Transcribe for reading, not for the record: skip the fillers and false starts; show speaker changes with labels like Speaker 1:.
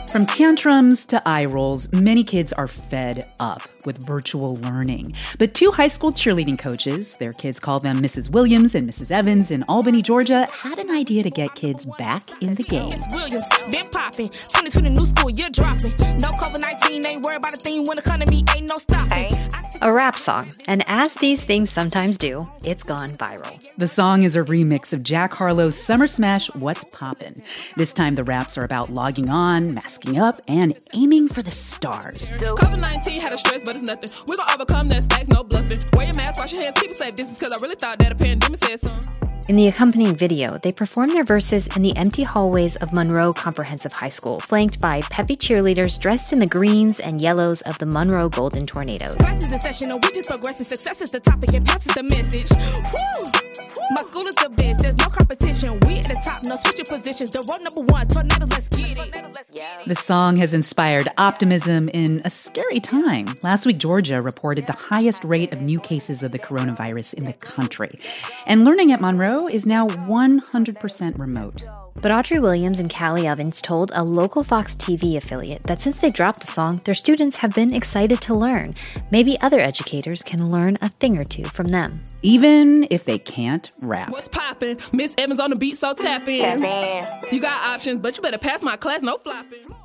Speaker 1: From tantrums to eye rolls, many kids are fed up with virtual learning. But two high school cheerleading coaches, their kids call them Mrs. Williams and Mrs. Evans in Albany, Georgia, had an idea to get kids back in the game.
Speaker 2: Williams, been popping. 2020 new school, you're dropping. No COVID-19, ain't worried about a thing when the economy ain't no stopping.
Speaker 3: A rap song, and as these things sometimes do, it's gone viral.
Speaker 1: The song is a remix of Jack Harlow's summer smash, What's Poppin'. This time the raps are about logging on, masking up, and aiming for the stars.
Speaker 2: COVID-19 had a stress, but it's nothing. We're gonna overcome that, stacks, no bluffing. Wear your mask, wash your hands, keep a safe distance, cause I really thought that a pandemic said something.
Speaker 3: In the accompanying video, they perform their verses in the empty hallways of Monroe Comprehensive High School, flanked by peppy cheerleaders dressed in the greens and yellows of the Monroe Golden Tornadoes.
Speaker 2: Class is in session, and we just progressing. Success is the topic and passes the message. Woo! My school is the best, there's no competition. We at the top, no switching positions. The road number one, tornado, let's get it.
Speaker 1: The song has inspired optimism in a scary time. Last week, Georgia reported the highest rate of new cases of the coronavirus in the country. And learning at Monroe is now 100% remote.
Speaker 3: But Audrey Williams and Callie Evans told a local Fox TV affiliate that since they dropped the song, their students have been excited to learn. Maybe other educators can learn a thing or two from them.
Speaker 1: Even if they can't rap.
Speaker 2: What's poppin'? Miss Evans on the beat, so tap in. You got options, but you better pass my class, no flopping.